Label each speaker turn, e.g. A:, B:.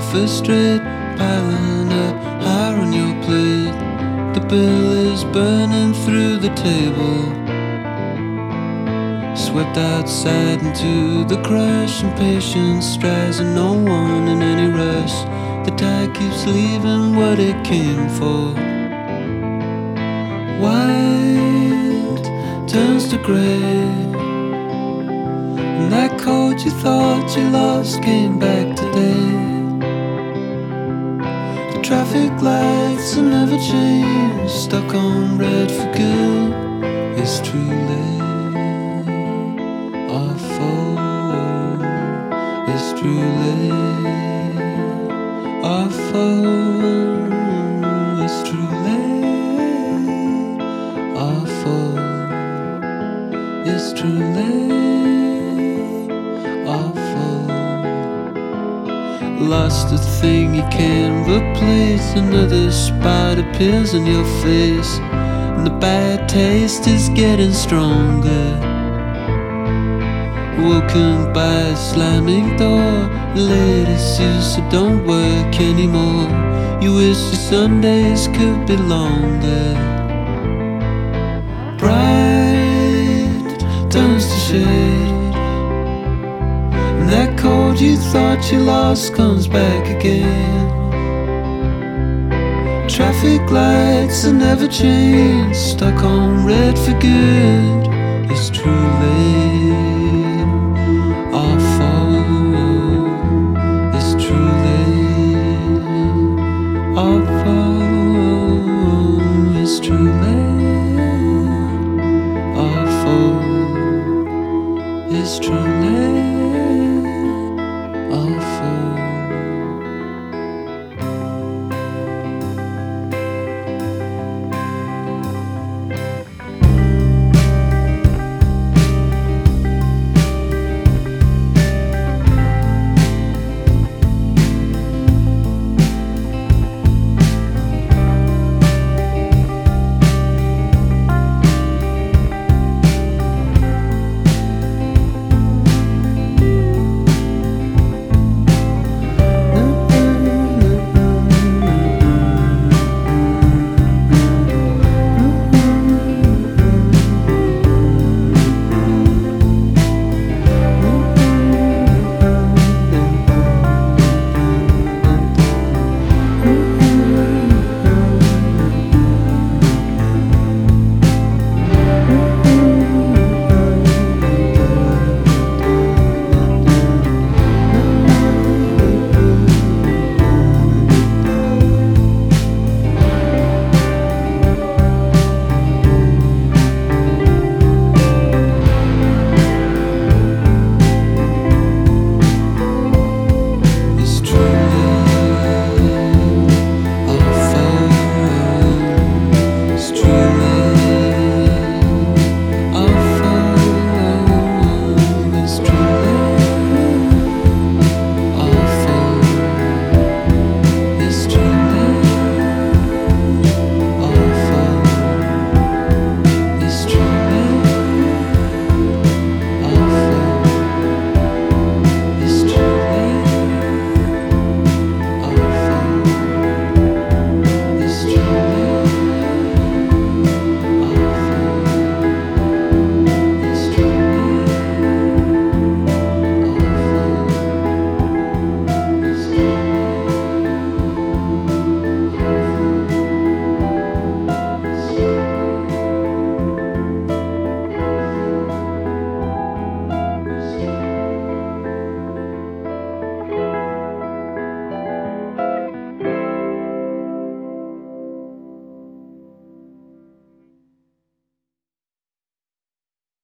A: breakfast straight, piling up higher on your plate. The bill is burning through the table, swept outside into the crush, and patience strives and no one in any rush. The tide keeps leaving what it came for. White turns to grey, and that cold you thought you lost came back today. The traffic lights will never change, stuck on red for good. It's too late, awful. It's too late, awful. It's too late, awful. It's too late, awful. Lost a thing you can't replace, another spot appears in your face, and the bad taste is getting stronger. Woken by a slamming door, the latest use that don't work anymore. You wish your Sundays could be longer. Bright turns to shade, and that cold you thought you lost comes back again. Traffic lights will never change, stuck on red for good.